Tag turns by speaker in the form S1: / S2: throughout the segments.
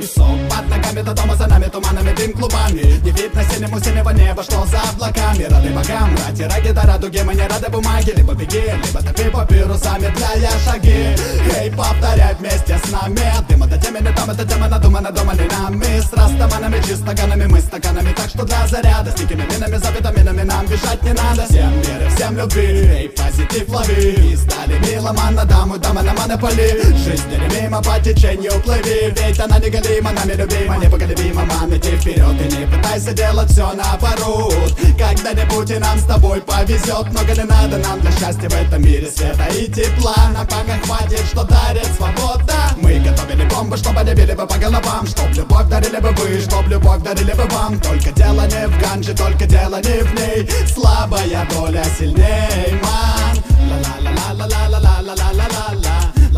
S1: Песок под ногами до дома, за нами туманами, дым клубами. Не видно синего неба, что за облаками. Рады богам, рати, раги до радуги. Мы не рады бумаге, либо беги, либо топи папирусами, длая шаги. Эй, повторяй вместе с нами. Дым это темени, там это тема надумана, думали нами. С растаманами, чистоганами, мы стаканами. Так что для заряда, с дикими минами, за витаминами нам бежать не надо. Всем мира, всем любви, эй, позитив лови. И стали миломан на даму, дама на монополи. Жизнь мимо по течению плыви. Ведь она неголима, нами любима, непоколебима. Мам, иди вперед и не пытайся делать все наоборот. Когда-нибудь и нам с тобой повезет. Много не надо нам для счастья в этом мире, света и тепла. Нам пока хватит, что дарит свобода. Мы готовили бомбы, чтобы не били бы по головам. Чтоб любовь дарили бы вы, чтоб любовь дарили бы вам. Только дело не в ганже, только дело не в ней. Слабая доля сильней, ман. Ла-ла-ла-ла-ла-ла-ла-ла-ла-ла.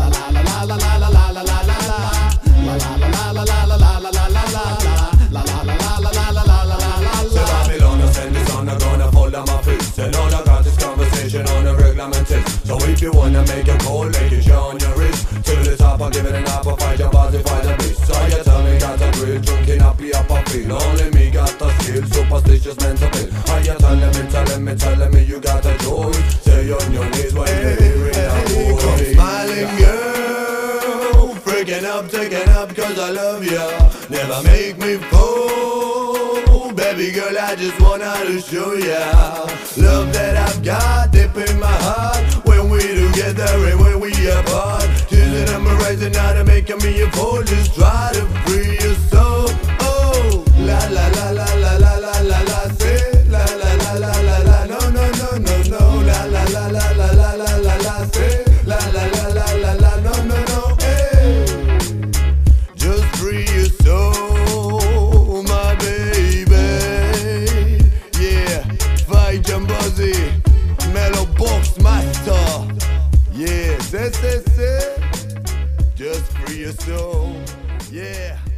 S2: And all I got is conversation on a regular test. So if you wanna make a call, make it show on your wrist. To the top, I'll give it an apple, fight your body, fight the beast. So you tell me got a grill, drinking happy up a feel. Only me got a skill, superstitious mental bill. How you telling me you got a joy. Stay on your knees when you're hearing a voice. Smiling girl, freaking up, taking up cause I love ya. Never make me fall, baby girl, I just wanna to show ya love that I've got deep in my heart. When we together and when we apart, choosing and rising out and making me a fool. Just try to free your soul. Oh, la la la la la la la la la. Say la la la la la la. No no no no no. La la la la la la la la la. Say la la la la la la. No no no. Hey, just free your soul, my baby. Yeah, Fight Jambazi, Mellow Box Master. Yeah, say. Just free your soul. Yeah.